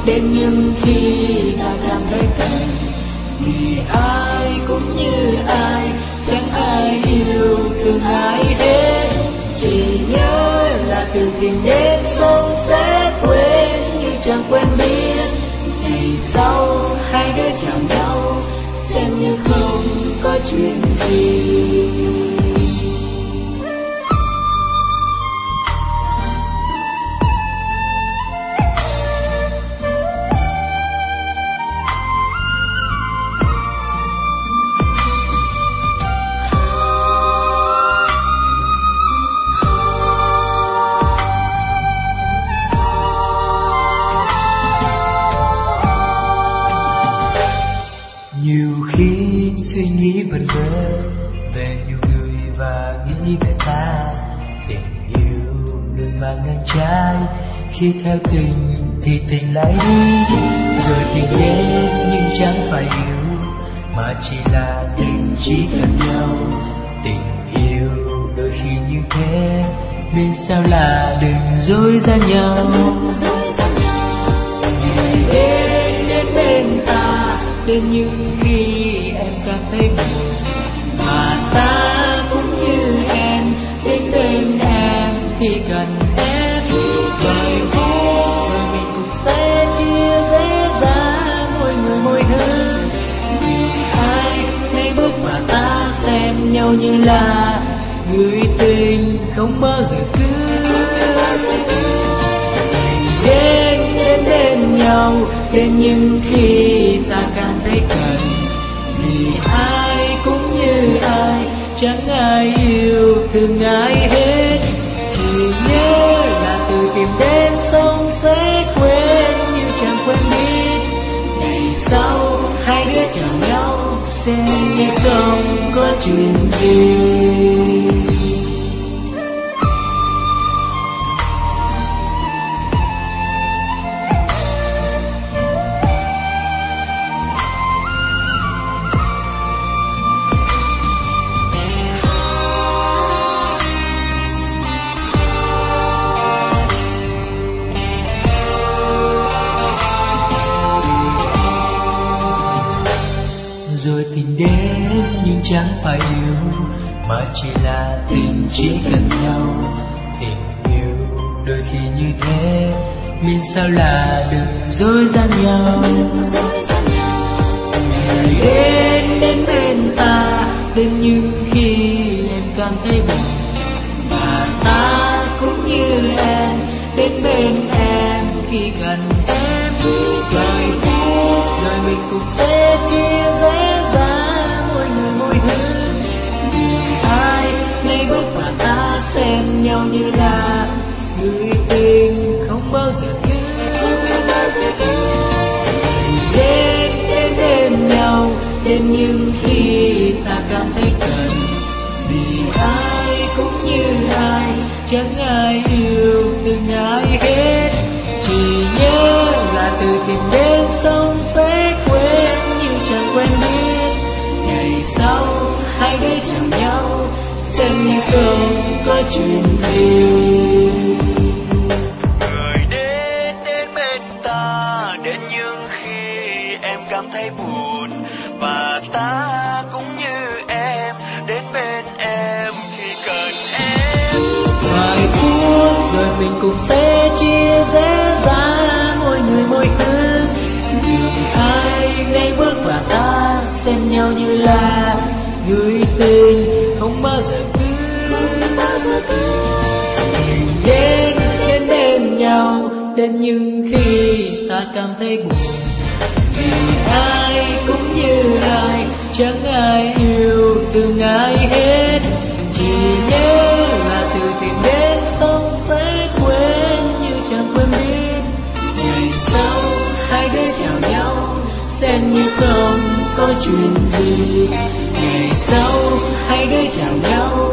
đến những khi ta cảm thấy cần. Vì ai cũng như ai, chẳng ai yêu thương ai hết. Chỉ nhớ là từ tìm đến sống sẽ quên như chẳng quen biết. Ngày sau hai đứa chào nhau, xem như không có chuyện gì. Nhiều khi suy nghĩ vẩn vơ về nhiều người và nghĩ về ta. Tình yêu luôn mang ngang trái, khi theo tình thì tình lại đi. Rồi tình đến nhưng chẳng phải yêu, mà chỉ là tình chỉ cần nhau. Tình yêu đôi khi như thế, nên sao là đừng dối gian nhau. Đến bên ta, đến những khi em cảm thấy buồn, mà ta cũng như em đến bên em khi cần em. Vài phút rồi mình cũng sẽ chia rẽ ra, mỗi người mỗi hướng. Vì ai hãy bước vào ta xem nhau như là người tình không bao giờ cứ. Đến bên nhau, đến những khi ta cảm thấy cần. Vì ai cũng như ai, chẳng ai yêu thương ai hết. Chỉ nhớ là từ tìm đến sống sẽ quên như chẳng quen biết. Ngày sau hai đứa chào nhau, xem như không có chuyện gì. Rồi tình đến nhưng chẳng phải yêu, mà chỉ là tình chỉ cần nhau. Tình yêu đôi khi như thế, mình sao là đừng dối gian nhau. Đến bên ta, đến những khi em cảm thấy buồn, và ta cũng như em đến bên em khi cần em. Vài phút rồi mình cũng sẽ chia rẽ ra, mỗi người mỗi hướng. Vì ai nay bước vào ta xem nhau như là người tình không bao giờ cứ. Đến bên nhau, đến những khi ta cảm thấy cần. Vì ai cũng như ai, chẳng ai yêu thương ai hết. Chỉ nhớ là từ tìm đến sống sẽ quên như chẳng quen biết. Ngày sau hai đứa chào nhau, xem như không có chuyện gì. Người đến bên ta, đến những khi em cảm thấy buồn, và ta cũng như em đến bên em khi cần em. Vài phút rồi mình cũng sẽ chia rẽ ra, mỗi người mỗi hướng. Vì ai nay bước vào ta xem nhau như là người tình không bao giờ cứ. Đến bên nhau, đến những khi ta cảm thấy buồn. Vì ai cũng như ai, chẳng ai yêu thương ai hết. Chỉ nhớ là từ tìm đến sống sẽ quên như chẳng quen biết. Ngày sau hai đứa chào nhau, xem như không có chuyện gì. Ngày sau hai đứa chào nhau,